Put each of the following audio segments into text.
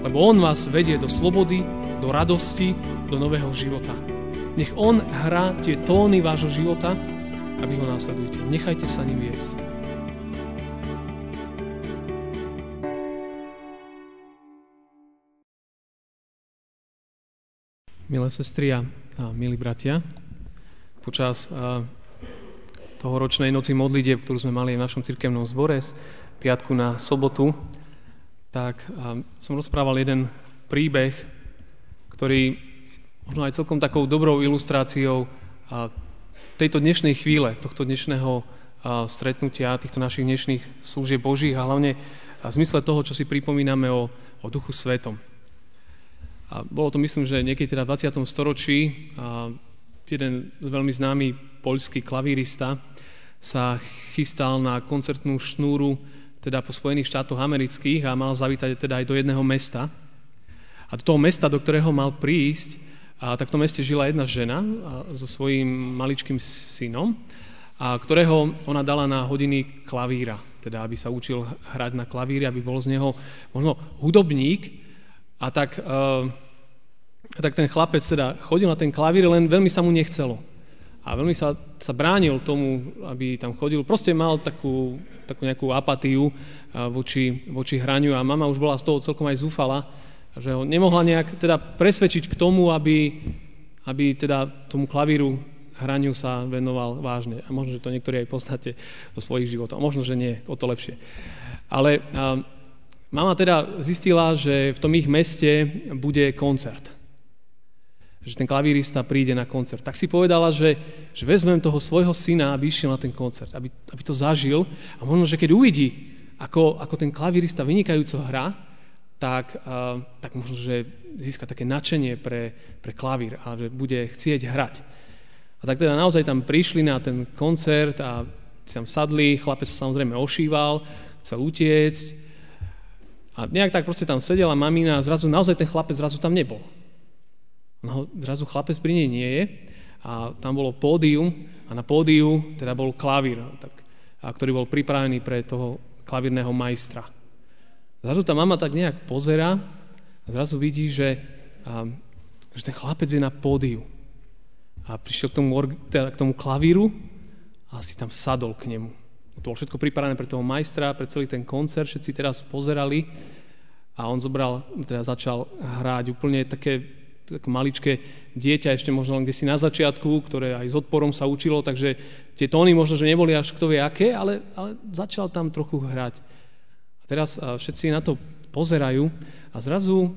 Lebo on vás vedie do slobody, do radosti, do nového života. Nech on hrá tie tóny vášho života a vy ho následujte. Nechajte sa ním viesť. Milé sestry a milí bratia, počas toho ročnej noci modlitieb, ktorú sme mali v našom cirkevnom zbore z piatku na sobotu, tak som rozprával jeden príbeh, ktorý možno aj celkom takou dobrou ilustráciou tejto dnešnej chvíle, tohto dnešného stretnutia, týchto našich dnešných služieb Božích a hlavne v zmysle toho, čo si pripomíname o Duchu Svetom. A bolo to, myslím, že niekedy teda v 20. storočí jeden veľmi známy poľský klavírista sa chystal na koncertnú šnúru teda po Spojených štátoch amerických a mal zavítať teda aj do jedného mesta. A do toho mesta, do ktorého mal prísť, tak v tom meste žila jedna žena so svojím maličkým synom, ktorého ona dala na hodiny klavíra, teda aby sa učil hrať na klavíri, aby bol z neho možno hudobník. A tak ten chlapec teda chodil na ten klavír, len veľmi sa mu nechcelo. A veľmi sa bránil tomu, aby tam chodil. Proste mal takú nejakú apatiu voči hraniu a mama už bola z toho celkom aj zúfala, že ho nemohla nejak teda presvedčiť k tomu, aby teda tomu klavíru hraniu sa venoval vážne. A možno, že to niektorí aj poznáte do svojich životov. A možno, že nie, o to lepšie. Ale mama teda zistila, že v tom ich meste bude koncert. Že ten klavírista príde na koncert. Tak si povedala, že vezmem toho svojho syna, aby išiel na ten koncert, aby to zažil a možno, že keď uvidí, ako ten klavírista vynikajúco hrá, tak možno, že získa také nadšenie pre klavír a že bude chcieť hrať. A tak teda naozaj tam prišli na ten koncert a si tam sadli, chlapec sa samozrejme ošíval, chcel utiecť a nejak tak proste tam sedela mamina a zrazu naozaj ten chlapec zrazu tam nebol. Zrazu chlapec pri nej nie je a tam bolo pódium a na pódiu teda bol klavír, ktorý bol pripravený pre toho klavírneho majstra. Zrazu tá mama tak nejak pozerá a zrazu vidí, že ten chlapec je na pódiu a prišiel k tomu klavíru a si tam sadol k nemu. To bolo všetko pripravené pre toho majstra, pre celý ten koncert, všetci teraz pozerali a on začal hrať úplne také maličké dieťa, ešte možno len kdesi na začiatku, ktoré aj s odporom sa učilo, takže tie tóny možno, že neboli až kto vie aké, ale začal tam trochu hrať. A teraz všetci na to pozerajú a zrazu,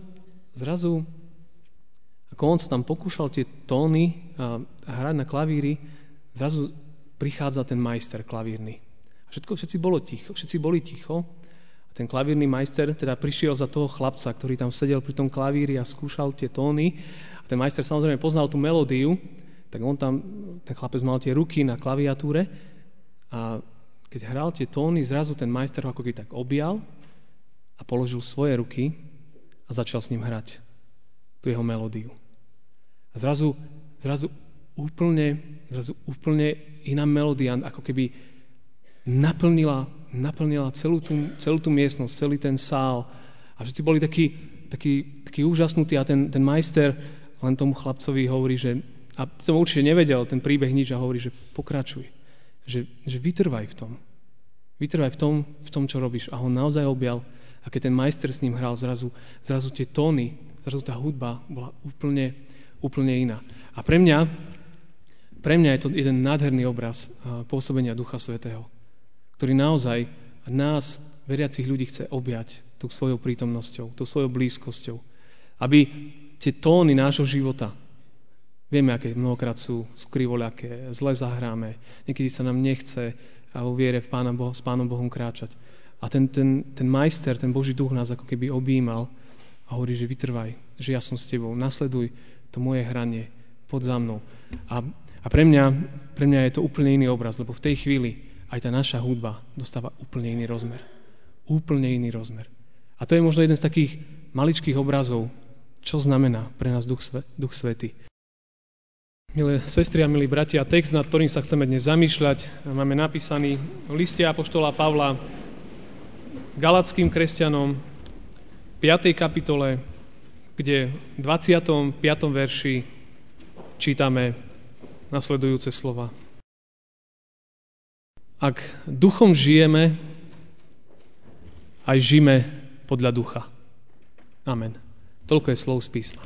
ako on sa tam pokúšal tie tóny hrať na klavíri, zrazu prichádza ten majster klavírny. A všetci boli ticho. A ten klavírny majster teda prišiel za toho chlapca, ktorý tam sedel pri tom klavíri a skúšal tie tóny. A ten majster samozrejme poznal tú melódiu, tak ten chlapec mal tie ruky na klaviatúre a keď hral tie tóny, zrazu ten majster ho ako keby tak objal a položil svoje ruky a začal s ním hrať tú jeho melódiu. A zrazu úplne iná melódia, ako keby naplnila celú tú miestnosť, celý ten sál. A všetci boli takí úžasnutí a ten majster len tomu chlapcovi hovorí, a tomu určite nevedel ten príbeh nič a hovorí, že pokračuj. Že vytrvaj v tom. Vytrvaj v tom, čo robíš. A ho naozaj objal. A keď ten majster s ním hral, zrazu tie tóny, zrazu tá hudba bola úplne iná. A pre mňa je to jeden nádherný obraz pôsobenia Ducha Svätého, ktorý naozaj nás, veriacich ľudí, chce objať tou svojou prítomnosťou, tou svojou blízkosťou. Aby tie tóny nášho života, vieme, aké mnohokrát sú krivoľaké, zle zahráme, niekedy sa nám nechce a vo viere s Pánom Bohom kráčať. A ten majster, ten Boží duch nás ako keby objímal a hovorí, že vytrvaj, že ja som s tebou, nasleduj to moje hranie, poď za mnou. A pre mňa je to úplne iný obraz, lebo v tej chvíli aj tá naša hudba dostáva úplne iný rozmer. Úplne iný rozmer. A to je možno jeden z takých maličkých obrazov, čo znamená pre nás Duch Svätý. Milé sestry a milí bratia, text, nad ktorým sa chceme dnes zamýšľať, máme napísaný v liste apoštola Pavla Galatským kresťanom 5. kapitole, kde v 25. verši čítame nasledujúce slova. Ak duchom žijeme, aj žijeme podľa ducha. Amen. Toľko je slov z písma.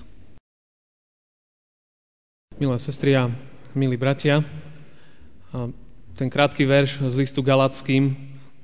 Milé sestry a milí bratia, ten krátky verš z listu Galatským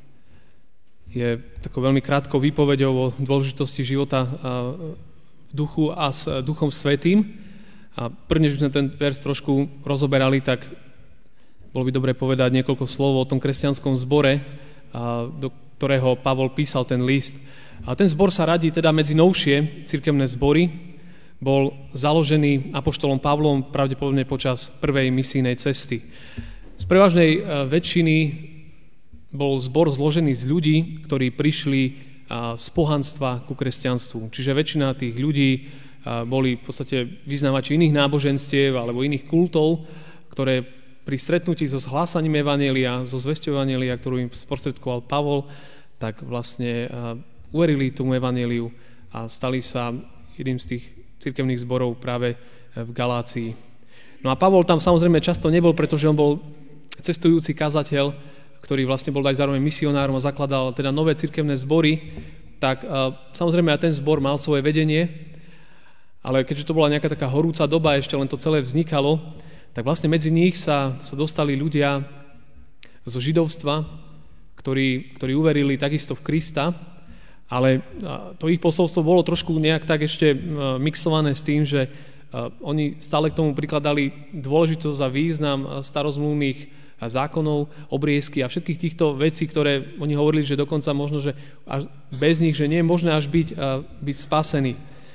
je takou veľmi krátkou výpovedou o dôležitosti života v duchu a s Duchom Svätým. A prvne, že sme ten verš trošku rozoberali, tak bolo by dobre povedať niekoľko slov o tom kresťanskom zbore, do ktorého Pavol písal ten list. A ten zbor sa radí teda medzi novšie cirkevné zbory. Bol založený apoštolom Pavlom pravdepodobne počas prvej misijnej cesty. Z prevažnej väčšiny bol zbor zložený z ľudí, ktorí prišli z pohanstva ku kresťanstvu. Čiže väčšina tých ľudí boli v podstate vyznavači iných náboženstiev alebo iných kultov, ktoré pri stretnutí so zhlásaním evanjelia, so zvesťou evanjelia, ktorú im sprostredkoval Pavol, tak vlastne uverili tomu evanjeliu a stali sa jedným z tých cirkevných zborov práve v Galácii. No a Pavol tam samozrejme často nebol, pretože on bol cestujúci kazateľ, ktorý vlastne bol aj zároveň misionárom a zakladal teda nové cirkevné zbory, tak samozrejme aj ten zbor mal svoje vedenie, ale keďže to bola nejaká taká horúca doba, ešte len to celé vznikalo, tak vlastne medzi nich sa dostali ľudia zo židovstva, ktorí uverili takisto v Krista, ale to ich posolstvo bolo trošku nejak tak ešte mixované s tým, že oni stále k tomu prikladali dôležitosť a význam starozmluvných zákonov, obriezky a všetkých týchto vecí, ktoré oni hovorili, že dokonca možno, že až bez nich, že nie je možné až byť spasený.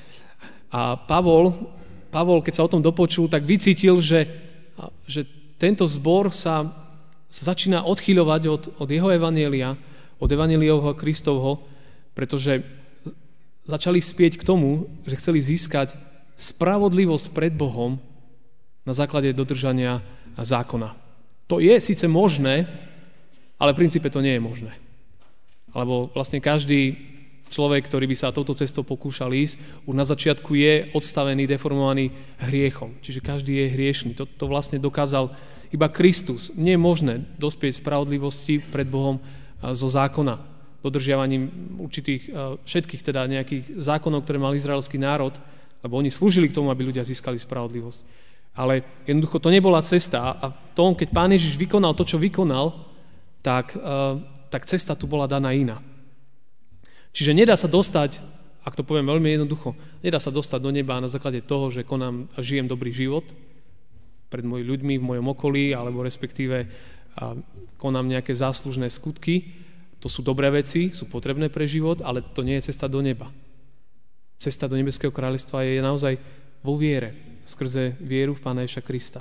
A Pavol, keď sa o tom dopočul, tak vycítil, že tento zbor sa začína odchyľovať od jeho evanjelia, od evanjeliovho Kristovho, pretože začali spieť k tomu, že chceli získať spravodlivosť pred Bohom na základe dodržania zákona. To je síce možné, ale v princípe to nie je možné. Alebo vlastne každý človek, ktorý by sa touto cestou pokúšal ísť, už na začiatku je odstavený, deformovaný hriechom. Čiže každý je hriešný. To vlastne dokázal iba Kristus. Nie je možné dospieť spravodlivosti pred Bohom zo zákona, dodržiavaním určitých, všetkých teda nejakých zákonov, ktoré mal izraelský národ, lebo oni slúžili k tomu, aby ľudia získali spravodlivosť. Ale jednoducho to nebola cesta a v tom, keď Pán Ježiš vykonal to, čo vykonal, tak cesta tu bola daná iná. Čiže nedá sa dostať, ak to poviem veľmi jednoducho, nedá sa dostať do neba na základe toho, že konám a žijem dobrý život pred mojimi ľuďmi v mojom okolí, alebo respektíve konám nejaké záslužné skutky. To sú dobré veci, sú potrebné pre život, ale to nie je cesta do neba. Cesta do nebeského kráľovstva je naozaj vo viere, skrze vieru v Pána Ježiša Krista.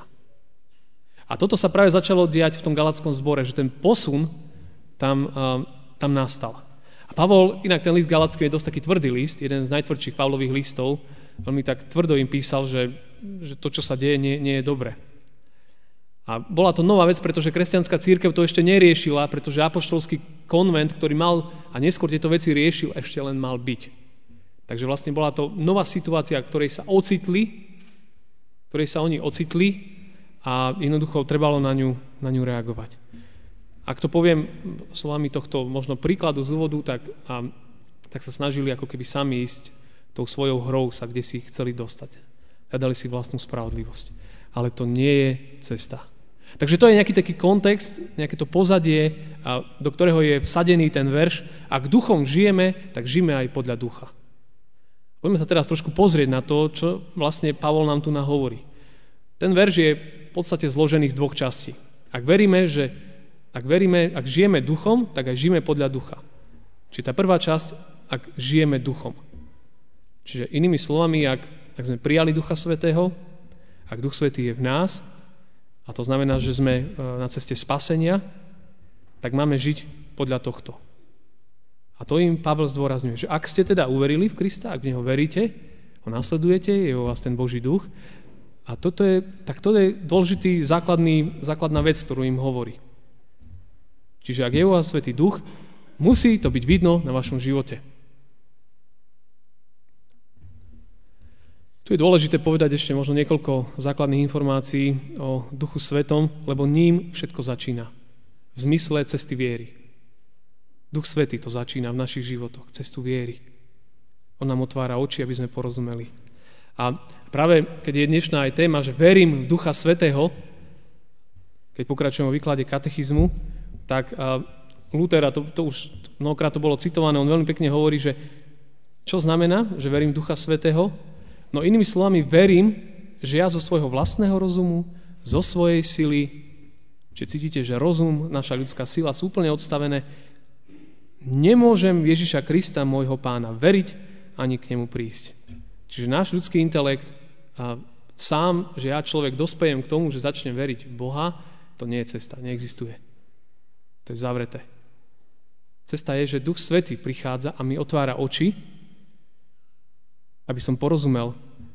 A toto sa práve začalo diať v tom galatskom zbore, že ten posun tam nastal. A Pavol, inak ten list Galatský je dosť taký tvrdý list, jeden z najtvrdších Pavlových listov, veľmi tak tvrdo im písal, že to, čo sa deje, nie je dobre. A bola to nová vec, pretože kresťanská cirkev to ešte neriešila, pretože apoštolský konvent, ktorý mal a neskôr tieto veci riešil, ešte len mal byť. Takže vlastne bola to nová situácia, ktorej sa oni ocitli a jednoducho trebalo na ňu reagovať. Ak to poviem slovami tohto možno príkladu z úvodu, tak sa snažili ako keby sami ísť tou svojou hrou sa, kde si chceli dostať. Hľadali si vlastnú spravodlivosť. Ale to nie je cesta. Takže to je nejaký taký kontext, nejaké to pozadie, do ktorého je vsadený ten verš. Ak duchom žijeme, tak žijeme aj podľa ducha. Poďme sa teraz trošku pozrieť na to, čo vlastne Pavol nám tu nahovorí. Ten verš je v podstate zložený z dvoch častí. Ak žijeme duchom, tak aj žijeme podľa ducha. Čiže tá prvá časť, ak žijeme duchom. Čiže inými slovami, ak sme prijali Ducha Svätého, ak Duch Svätý je v nás, a to znamená, že sme na ceste spasenia, tak máme žiť podľa tohto. A to im Pavel zdôrazňuje, že ak ste teda uverili v Krista, ak v Neho veríte, ho nasledujete, je vo vás ten Boží duch, a toto je dôležitý základná vec, ktorú im hovorí. Čiže ak je vo vás Svätý Duch, musí to byť vidno na vašom živote. Tu je dôležité povedať ešte možno niekoľko základných informácií o Duchu Svetom, lebo ním všetko začína. V zmysle cesty viery. Duch Svätý to začína v našich životoch, cestu viery. On nám otvára oči, aby sme porozumeli. A práve keď je dnešná aj téma, že verím v Ducha Svätého, keď pokračujeme o výklade katechizmu, tak Luther, to už mnohokrát to bolo citované, on veľmi pekne hovorí, že čo znamená, že verím v Ducha Svätého? No inými slovami, verím, že ja zo svojho vlastného rozumu, zo svojej sily, čiže cítite, že rozum, naša ľudská sila sú úplne odstavené, nemôžem Ježiša Krista, môjho pána, veriť ani k nemu prísť. Čiže náš ľudský intelekt sám, že ja človek dospejem k tomu, že začnem veriť v Boha, to nie je cesta, neexistuje. To je zavreté. Cesta je, že Duch Svätý prichádza a mi otvára oči, aby som porozumel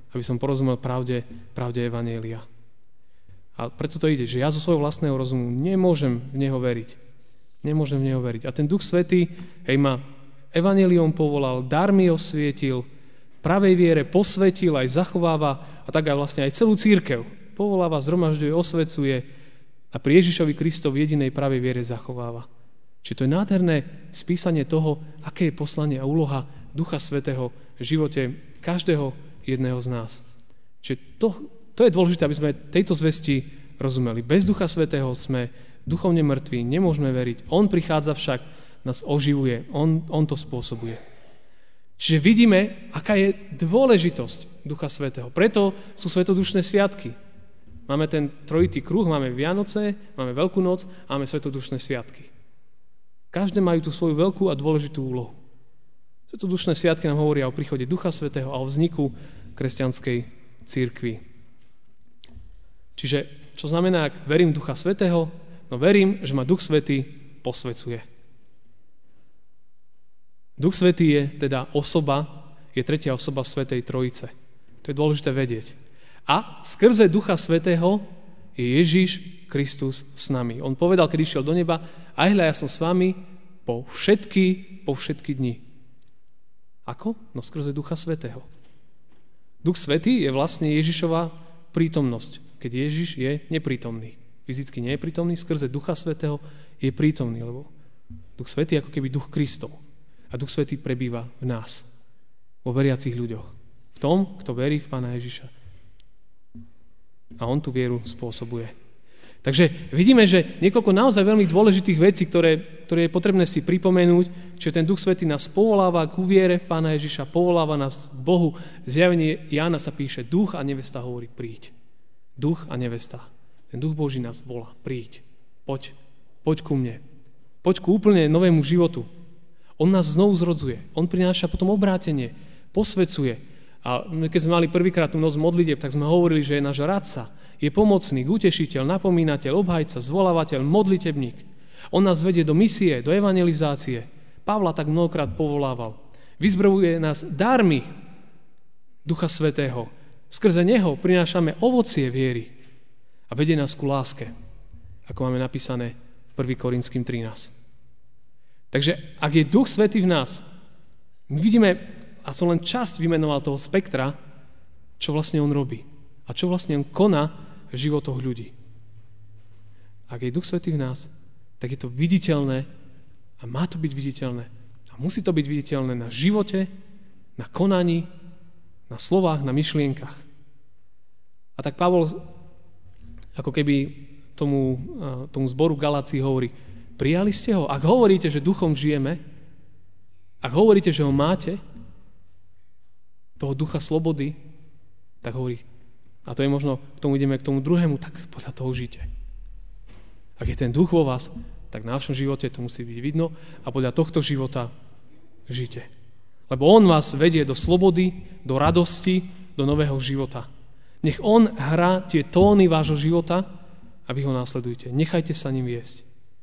pravde evanjelia. A preto to ide, že ja zo svojho vlastného rozumu nemôžem v neho veriť. A ten Duch Svätý, ma evanjeliom povolal, dar mi osvietil, pravej viere posvetil, aj zachováva, a tak aj vlastne aj celú cirkev povoláva, zhromažďuje, osvecuje a pri Ježišovi Kristovi jedinej pravej viere zachováva. Čiže to je nádherné spísanie toho, aké je poslanie a úloha Ducha Svätého v živote každého jedného z nás. Čiže to je dôležité, aby sme tejto zvesti rozumeli. Bez Ducha Svätého sme duchovne mŕtvi, nemôžeme veriť. On prichádza však, nás oživuje, on to spôsobuje. Čiže vidíme, aká je dôležitosť Ducha Svätého. Preto sú svetodušné sviatky. Máme ten trojitý kruh, máme Vianoce, máme Veľkú noc a máme svetodušné sviatky. Každé majú tú svoju veľkú a dôležitú úlohu. Svetodušné sviatky nám hovoria o príchode Ducha Svätého a o vzniku kresťanskej cirkvi. Čiže, čo znamená, ak verím Ducha Svätého? No verím, že ma Duch Svätý posvecuje. Duch Svätý je teda je tretia osoba Svätej Trojice. To je dôležité vedieť. A skrze Ducha Svätého je Ježiš Kristus s nami. On povedal, keď išiel do neba, aj hľa, ja som s vami po všetky dni. Ako? No skrze Ducha Svätého. Duch Svätý je vlastne Ježišova prítomnosť, keď Ježiš je neprítomný. Fyzicky nie je prítomný, skrze Ducha Svätého je prítomný, lebo Duch Svätý je ako keby Duch Kristov. A Duch Svätý prebýva v nás, vo veriacich ľuďoch. V tom, kto verí v Pána Ježiša. A on tú vieru spôsobuje. Takže vidíme, že niekoľko naozaj veľmi dôležitých vecí, ktoré je potrebné si pripomenúť, že ten Duch Svätý nás povoláva k viere v Pána Ježiša, povoláva nás k Bohu. Zjavenie Jána sa píše, duch a nevesta hovorí, príď. Duch a nevesta. Ten Duch Boží nás volá, príď. Poď ku mne. Poď ku úplne novému životu. On nás znovu zrodzuje. On prináša potom obrátenie, posvecuje. A keď sme mali prvýkrát tú noc modlitieb, tak sme hovorili, že je náš radca, je pomocník, utešiteľ, napomínateľ, obhajca, zvolávateľ, modlitebník. On nás vedie do misie, do evangelizácie. Pavla tak mnohokrát povolával. Vyzbrojuje nás darmi Ducha Svätého. Skrze neho prinášame ovocie viery a vedie nás ku láske, ako máme napísané v 1. Korinským 13. Takže ak je Duch Svätý v nás, my vidíme, a som len časť vymenoval toho spektra, čo vlastne on robí a čo vlastne on koná v životoch ľudí. Ak je Duch Svätý v nás, tak je to viditeľné a má to byť viditeľné. A musí to byť viditeľné na živote, na konaní, na slovách, na myšlienkach. A tak Pavol ako keby tomu zboru Galácii hovorí, prijali ste ho? Ak hovoríte, že duchom žijeme, ak hovoríte, že ho máte, toho ducha slobody, tak hovorí, a to je možno, k tomu ideme k tomu druhému, tak podľa toho žite. Ak je ten duch vo vás, tak na našom živote to musí byť vidno a podľa tohto života žite. Lebo on vás vedie do slobody, do radosti, do nového života. Nech on hrá tie tóny vášho života a vy ho následujte. Nechajte sa ním viesť.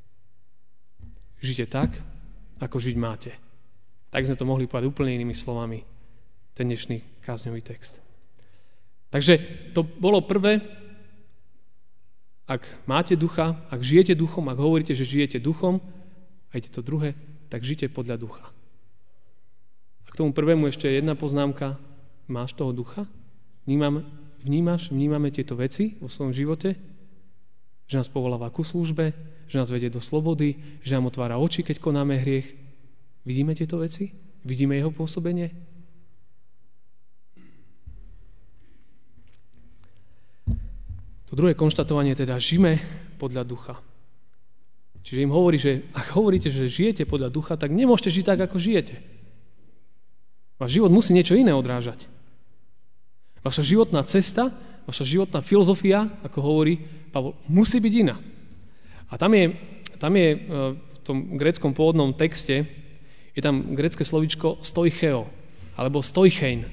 Žite tak, ako žiť máte. Tak sme to mohli povedať úplne inými slovami. Ten dnešný kázňový text. Takže to bolo prvé, ak máte ducha, ak žijete duchom, ak hovoríte, že žijete duchom, a ide to druhé, tak žite podľa ducha. A k tomu prvému ešte jedna poznámka. Máš toho ducha? Vnímame tieto veci vo svojom živote? Že nás povoláva ku službe, že nás vedie do slobody, že nám otvára oči, keď konáme hriech. Vidíme tieto veci? Vidíme jeho pôsobenie? To druhé konštatovanie teda, žijeme podľa ducha. Čiže im hovorí, že ak hovoríte, že žijete podľa ducha, tak nemôžete žiť tak, ako žijete. Váš život musí niečo iné odrážať. Vaša životná cesta, vaša životná filozofia, ako hovorí Pavol, musí byť iná. A tam je v tom gréckom pôvodnom texte, je tam grécke slovíčko stoicheo, alebo stoichein.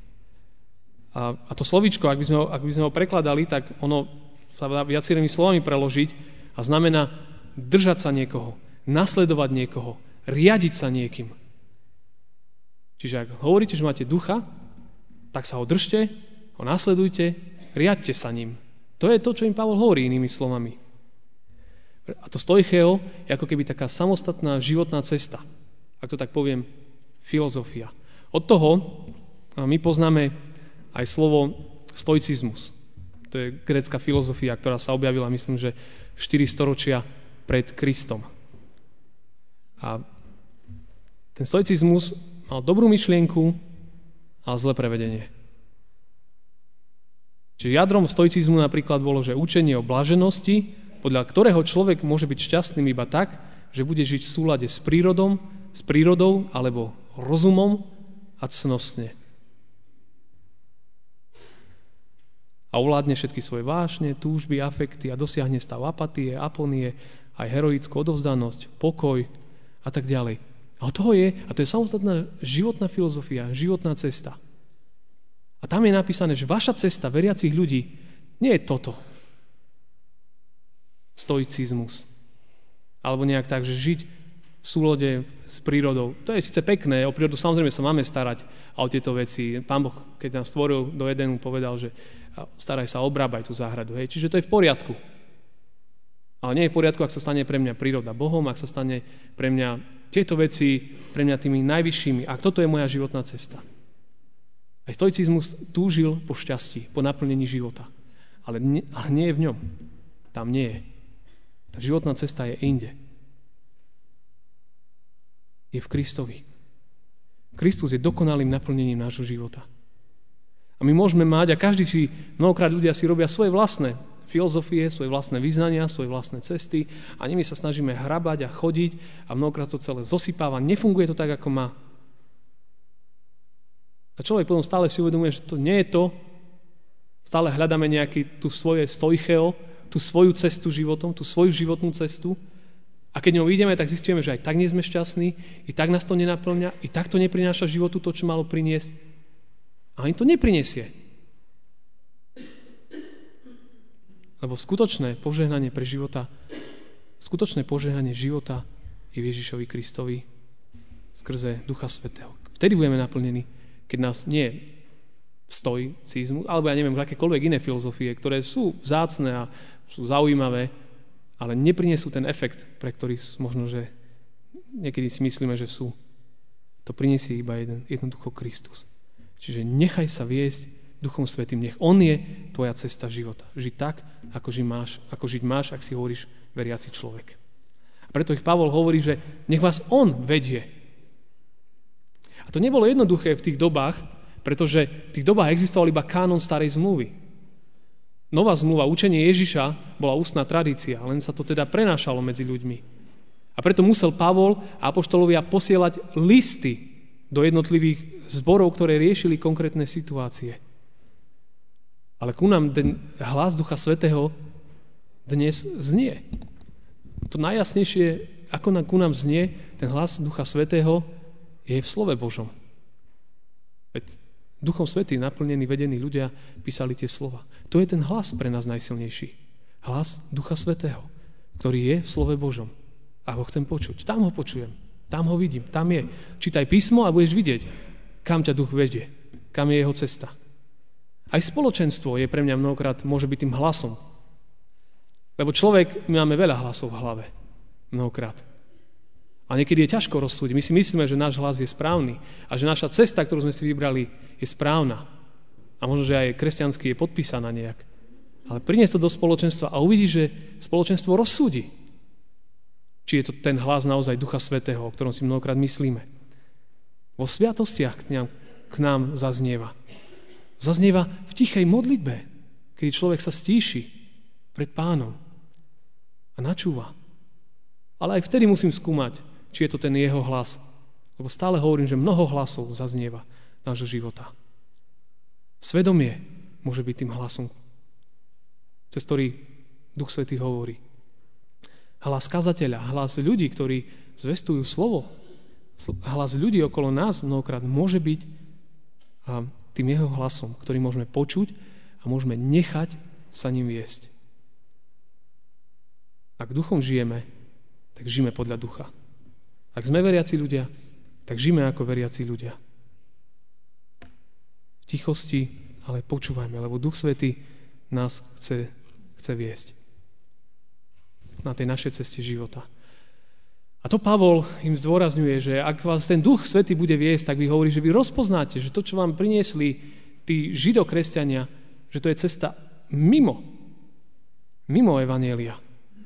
A to slovíčko, ak by sme ho prekladali, tak ono sa dá viacerými slovami preložiť a znamená držať sa niekoho, nasledovať niekoho, riadiť sa niekým. Čiže ak hovoríte, že máte ducha, tak sa ho držte, ho nasledujte, riadte sa ním. To je to, čo im Pavol hovorí inými slovami. A to stoicheo je ako keby taká samostatná životná cesta. Ak to tak poviem, filozofia. Od toho my poznáme aj slovo stoicizmus. To je grécka filozofia, ktorá sa objavila, myslím, že 4 storočia pred Kristom. A ten stoicizmus mal dobrú myšlienku a zlé prevedenie. Čiže jadrom stoicizmu napríklad bolo, že učenie o blaženosti, podľa ktorého človek môže byť šťastným iba tak, že bude žiť v súlade s prírodou alebo rozumom a cnostne. A ovládne všetky svoje vášne, túžby, afekty a dosiahne stav apatie, aponie, aj heroickú odovzdanosť, pokoj a tak ďalej. A to je samostatná životná filozofia, životná cesta. A tam je napísané, že vaša cesta veriacich ľudí nie je toto. Stoicizmus. Alebo nejak tak, že žiť v súlade s prírodou. To je síce pekné, o prírodu samozrejme sa máme starať a o tieto veci. Pán Boh, keď nás stvoril do Edenu, povedal, že staraj sa, obrábaj tú záhradu. Hej. Čiže to je v poriadku. Ale nie je v poriadku, ak sa stane pre mňa príroda Bohom, ak sa stane pre mňa tieto veci, pre mňa tými najvyššími. Ak toto je moja životná cesta. Aj stoicizmus túžil po šťastí, po naplnení života. Ale nie je v ňom. Tam nie je. Tá životná cesta je inde. Je v Kristovi. Kristus je dokonalým naplnením nášho života. A my môžeme mať, a mnohokrát ľudia si robia svoje vlastné filozofie, svoje vlastné vyznania, svoje vlastné cesty a nimi sa snažíme hrabať a chodiť a mnohokrát to celé zosypáva. Nefunguje to tak, ako má. A človek potom stále si uvedomuje, že to nie je to. Stále hľadáme tú svoje stoicheo, tú svoju cestu životom, tú svoju životnú cestu. A keď ňou ideme, tak zistíme, že aj tak nie sme šťastní, i tak nás to nenaplňa, i tak to neprináša životu to, čo malo priniesť. A ani to neprinesie. Lebo skutočné požehnanie života je v Ježišovi Kristovi skrze Ducha Svätého. Vtedy budeme naplnení, keď nás nie v stoicizmu, alebo ja neviem, v akékoľvek iné filozofie, ktoré sú vzácne a sú zaujímavé, ale neprinesú ten efekt, pre ktorý možno, že niekedy si myslíme, že sú. To prinesie iba jednoducho Kristus. Čiže nechaj sa viesť Duchom Svätým, nech On je tvoja cesta života. Žiť tak, ako žiť máš, ak si hovoríš veriaci človek. A preto ich Pavol hovorí, že nech vás On vedie. A to nebolo jednoduché v tých dobách, pretože v tých dobách existoval iba kánon starej zmluvy. Nová zmluva, učenie Ježiša bola ústna tradícia, len sa to teda prenášalo medzi ľuďmi. A preto musel Pavol a apoštolovia posielať listy do jednotlivých zborov, ktoré riešili konkrétne situácie. Ale ku nám ten hlas Ducha Svätého dnes znie. To najjasnejšie, ako ku nám znie ten hlas Ducha Svätého, je v slove Božom. Veď Duchom Svätým naplnení, vedení ľudia písali tie slova. To je ten hlas pre nás najsilnejší. Hlas Ducha Svätého, ktorý je v slove Božom. A ho chcem počuť. Tam ho počujem. Tam ho vidím. Tam je. Čítaj písmo a budeš vidieť, kam ťa Duch vedie. Kam je jeho cesta. Aj spoločenstvo je pre mňa mnohokrát môže byť tým hlasom. Lebo my máme veľa hlasov v hlave. Mnohokrát. A niekedy je ťažko rozsúdiť. My si myslíme, že náš hlas je správny a že naša cesta, ktorú sme si vybrali, je správna. A možno, že aj kresťanský je podpísaná nejak. Ale priniesť to do spoločenstva a uvidíš, že spoločenstvo rozsúdi. Či je to ten hlas naozaj Ducha Svätého, o ktorom si mnohokrát myslíme. Vo sviatostiach k nám zaznieva. Zaznieva v tichej modlitbe, kedy človek sa stíši pred Pánom a načúva. Ale aj vtedy musím skúmať, či je to ten jeho hlas. Lebo stále hovorím, že mnoho hlasov zaznieva nášho života. Svedomie môže byť tým hlasom, cez ktorý Duch Svätý hovorí. Hlas kazateľa, hlas ľudí, ktorí zvestujú slovo, hlas ľudí okolo nás mnohokrát môže byť tým jeho hlasom, ktorý môžeme počuť a môžeme nechať sa ním viesť. Ak duchom žijeme, tak žijeme podľa ducha. Ak sme veriaci ľudia, tak žijeme ako veriaci ľudia. V tichosti, ale počúvajme, lebo Duch Svätý nás chce viesť na tej našej ceste života. A to Pavol im zdôrazňuje, že ak vás ten Duch Svätý bude viesť, tak vy hovorí, že vy rozpoznáte, že to, čo vám priniesli tí židokresťania, že to je cesta mimo evanjelia.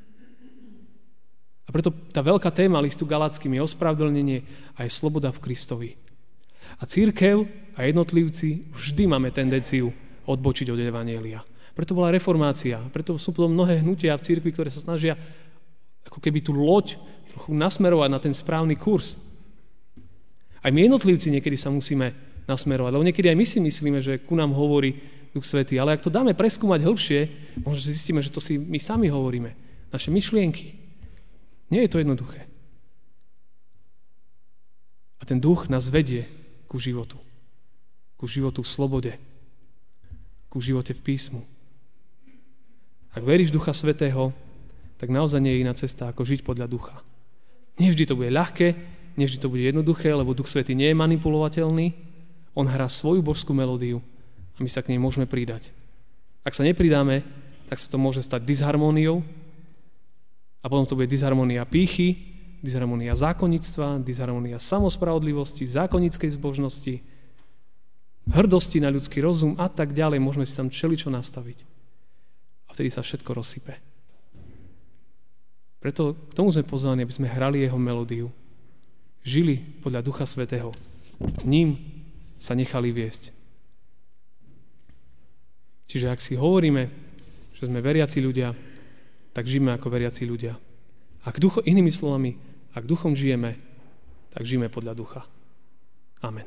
A preto tá veľká téma listu Galackým je ospravedlnenie a je sloboda v Kristovi. A cirkev a jednotlivci vždy máme tendenciu odbočiť od evanjelia. Preto bola reformácia, preto sú potom mnohé hnutia v cirkvi, ktoré sa snažia ako keby tú loď trochu nasmerovať na ten správny kurz. Aj my jednotlivci niekedy sa musíme nasmerovať, lebo niekedy aj my si myslíme, že ku nám hovorí Duch Svätý, ale ak to dáme preskúmať hĺbšie, možno si zistíme, že to si my sami hovoríme. Naše myšlienky. Nie je to jednoduché. A ten duch nás vedie ku životu. Ku životu v slobode. Ku živote v písmu. Ak veríš Ducha Svätého, tak naozaj nie je iná cesta, ako žiť podľa ducha. Nie vždy to bude ľahké, nie vždy to bude jednoduché, lebo Duch Svätý nie je manipulovateľný. On hrá svoju božskú melódiu a my sa k nej môžeme pridať. Ak sa nepridáme, tak sa to môže stať disharmóniou a potom to bude disharmónia pýchy, disharmónia zákonníctva, disharmónia samospravodlivosti, zákonickej zbožnosti, hrdosti na ľudský rozum a tak ďalej. Môžeme si tam všeličo nastaviť. A vtedy sa všetko rozsype. Preto k tomu sme pozvaní, aby sme hrali jeho melódiu. Žili podľa Ducha Svätého. Ním sa nechali viesť. Čiže ak si hovoríme, že sme veriaci ľudia, tak žijeme ako veriaci ľudia. Inými slovami, ak duchom žijeme, tak žijeme podľa ducha. Amen.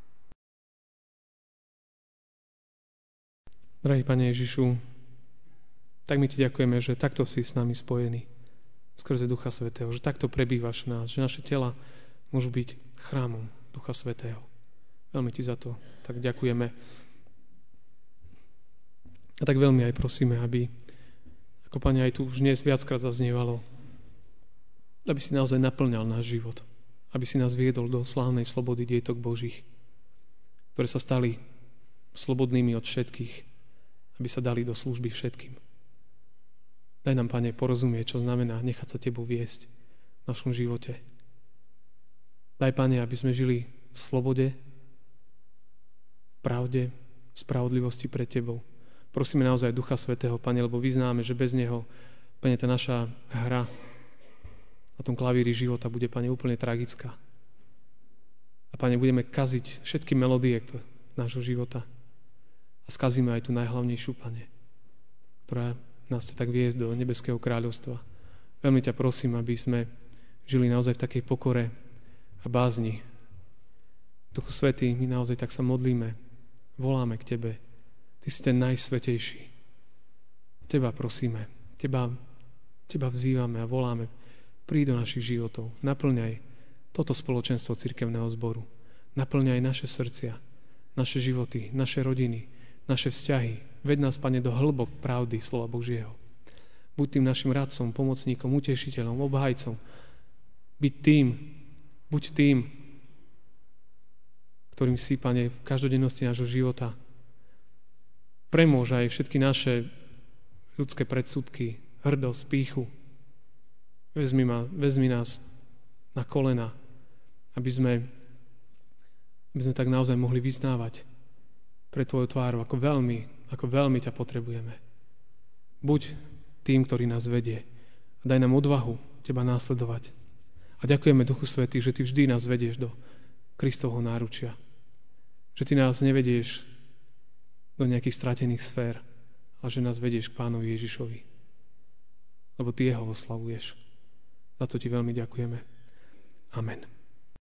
Drahý Pane Ježišu, tak my Ti ďakujeme, že takto si s nami spojený skrze Ducha Svätého, že takto prebývaš v nás, že naše tela môžu byť chrámom Ducha Svätého. Veľmi Ti za to tak ďakujeme. A tak veľmi aj prosíme, aby, ako Pane, aj tu už dnes viackrát zaznievalo, aby si naozaj naplňal náš život, aby si nás viedol do slávnej slobody dietok Božích, ktoré sa stali slobodnými od všetkých, aby sa dali do služby všetkým. Daj nám, Pane, porozumieť, čo znamená nechať sa Tebou viesť v našom živote. Daj, Pane, aby sme žili v slobode, pravde, spravodlivosti pred Tebou. Prosíme naozaj Ducha Svätého, Pane, lebo vyznáme, že bez Neho, Pane, tá naša hra na tom klavíri života bude, Pane, úplne tragická. A, Pane, budeme kaziť všetky melódie nášho života. A skazíme aj tú najhlavnejšiu, Pane, ktorá nás chce tak viesť do nebeského kráľovstva. Veľmi ťa prosím, aby sme žili naozaj v takej pokore a bázni. Duchu Svätý, my naozaj tak sa modlíme, voláme k Tebe. Ty si ten najsvätejší. Teba prosíme, Teba vzývame a voláme. Príď do našich životov, naplňaj toto spoločenstvo cirkevného zboru. Naplňaj naše srdcia, naše životy, naše rodiny, naše vzťahy. Veď nás, Pane, do hĺbok pravdy slova Božieho. Buď tým našim radcom, pomocníkom, utešiteľom, obhajcom. Buď tým, ktorým si, Pane, v každodennosti nášho života premôž aj všetky naše ľudské predsudky, hrdosť, pýchu. Vezmi nás na kolena, aby sme tak naozaj mohli vyznávať pre Tvoju tvárou, ako veľmi ťa potrebujeme. Buď tým, ktorý nás vedie. A daj nám odvahu Teba následovať. A ďakujeme, Duchu Svätý, že Ty vždy nás vedieš do Kristovho náručia. Že Ty nás nevedieš do nejakých stratených sfér, ale že nás vedieš k Pánovi Ježišovi. Lebo Ty Jeho oslavuješ. Za to Ti veľmi ďakujeme. Amen.